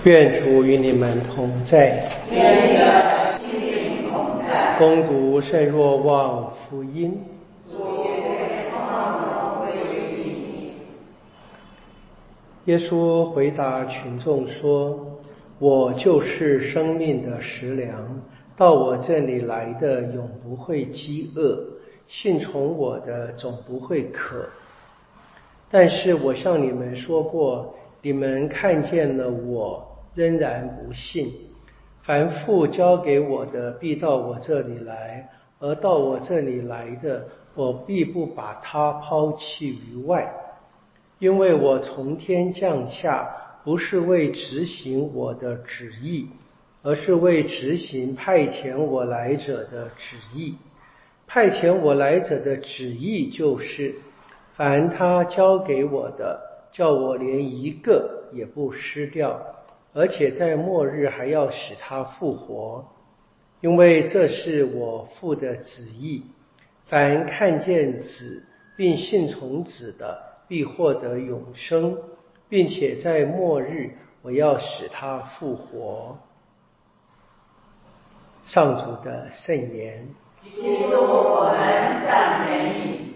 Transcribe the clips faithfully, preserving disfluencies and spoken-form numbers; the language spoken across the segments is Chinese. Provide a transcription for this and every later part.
愿主与你们同在。 愿与心灵同在。 恭读圣若望福音。 主愿光荣归于你。 耶稣回答群众说：我就是生命的食粮，到我这里来的永不会饥饿，信从我的总不会渴。但是我向你们说过，你们看见了我，仍然不信。凡父交给我的，必到我这里来，而到我这里来的，我必不把他抛弃于外。因为我从天降下，不是为执行我的旨意，而是为执行派遣我来者的旨意。派遣我来者的旨意就是，凡他交给我的，叫我连一个也不失掉，而且在末日还要使他复活。因为这是我父的旨意。凡看见子并信从子的，必获得永生，并且在末日我要使他复活。上主的圣言。 基督，我们赞美你。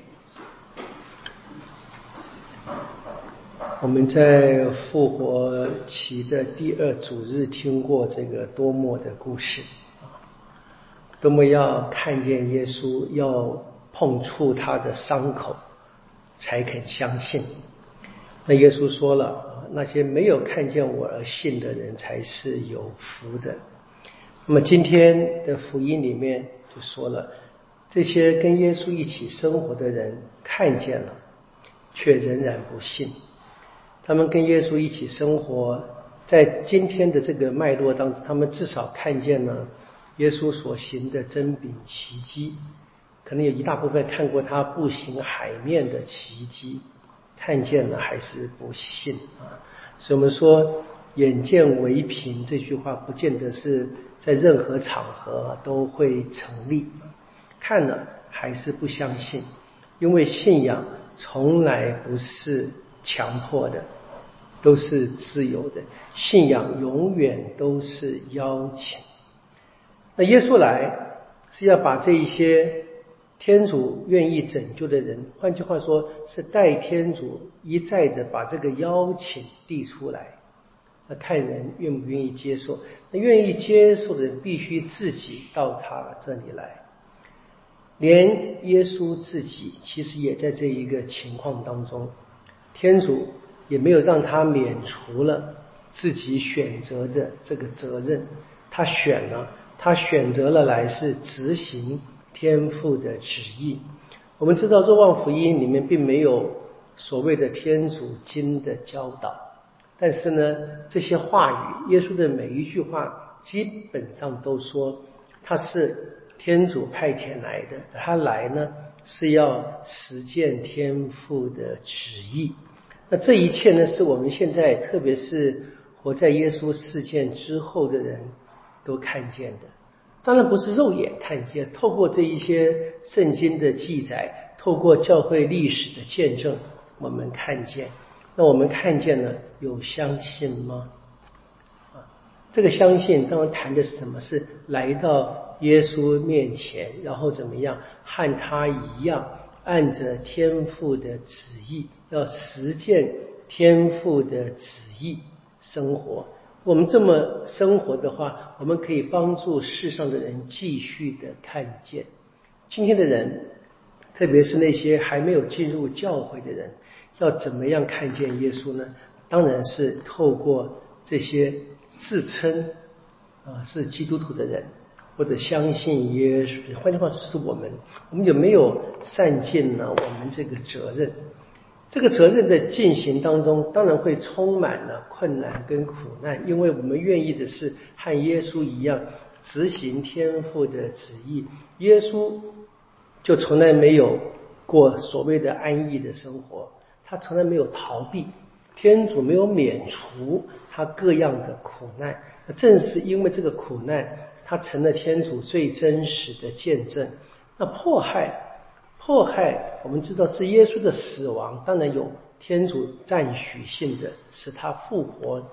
我们在复活期的第二主日听过这个多默的故事，多默要看见耶稣，要碰触他的伤口才肯相信。那耶稣说了，那些没有看见我而信的人才是有福的。那么今天的福音里面就说了，这些跟耶稣一起生活的人看见了，却仍然不信。他们跟耶稣一起生活，在今天的这个脉络当中，他们至少看见了耶稣所行的真饼奇迹，可能有一大部分看过他步行海面的奇迹，看见了还是不信啊。所以我们说眼见为凭这句话不见得是在任何场合都会成立，看了还是不相信，因为信仰从来不是强迫的，都是自由的，信仰永远都是邀请。那耶稣来是要把这一些天主愿意拯救的人，换句话说是代天主一再的把这个邀请递出来，那看人愿不愿意接受。那愿意接受的人必须自己到他这里来。连耶稣自己其实也在这一个情况当中，天主也没有让他免除了自己选择的这个责任，他选了，他选择了来是执行天父的旨意。我们知道若望福音里面并没有所谓的天主经的教导，但是呢，这些话语，耶稣的每一句话基本上都说他是天主派遣来的，他来呢是要实践天父的旨意。那这一切呢，是我们现在特别是活在耶稣事件之后的人都看见的。当然不是肉眼看见，透过这一些圣经的记载，透过教会历史的见证，我们看见。那我们看见了，有相信吗？啊，这个相信当然谈的是什么？是来到耶稣面前，然后怎么样和他一样，按着天父的旨意，要实践天父的旨意生活。我们这么生活的话，我们可以帮助世上的人继续的看见。今天的人，特别是那些还没有进入教会的人，要怎么样看见耶稣呢？当然是透过这些自称啊是基督徒的人，或者相信耶稣，换句话说是我们，我们有没有善尽了我们这个责任？这个责任的进行当中，当然会充满了困难跟苦难，因为我们愿意的是和耶稣一样执行天父的旨意。耶稣就从来没有过所谓的安逸的生活，他从来没有逃避，天主没有免除他各样的苦难。正是因为这个苦难，他成了天主最真实的见证。那迫害迫害我们知道是耶稣的死亡，当然有天主赞许性的使他复活，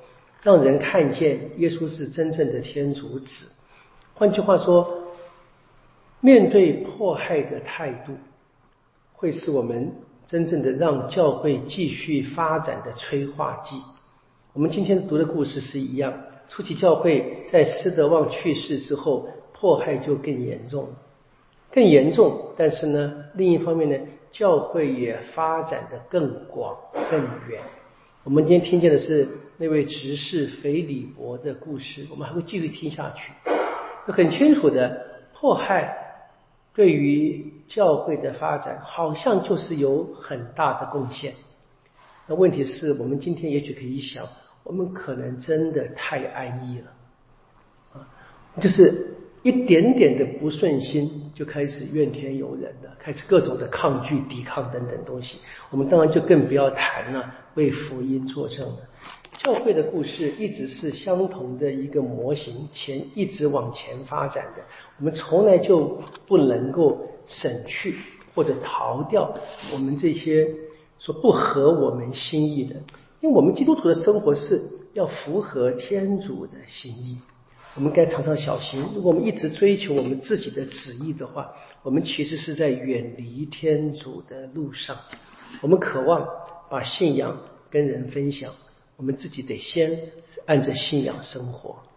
让人看见耶稣是真正的天主子。换句话说，面对迫害的态度会是我们真正的让教会继续发展的催化剂。我们今天读的故事是一样，初期教会在施德旺去世之后，迫害就更严重更严重但是呢，另一方面呢，教会也发展的更广更远。我们今天听见的是那位执事腓利伯的故事，我们还会继续听下去。很清楚的，迫害对于教会的发展好像就是有很大的贡献。那问题是我们今天也许可以想，我们可能真的太安逸了啊，就是一点点的不顺心就开始怨天尤人了，开始各种的抗拒抵抗等等东西。我们当然就更不要谈了为福音作证了。教会的故事一直是相同的一个模型，前一直往前发展的，我们从来就不能够省去或者逃掉我们这些说不合我们心意的，因为我们基督徒的生活是要符合天主的心意。我们该常常小心，如果我们一直追求我们自己的旨意的话，我们其实是在远离天主的路上。我们渴望把信仰跟人分享，我们自己得先按着信仰生活。